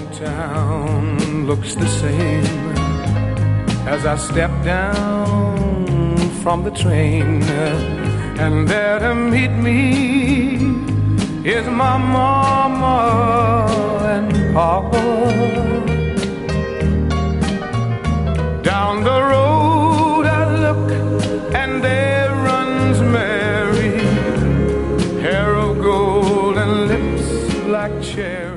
town looks the same as I step down from the train, and there to meet me is my mama and papa. Down the road I look, and there runs Mary, hair of gold and lips like cherry.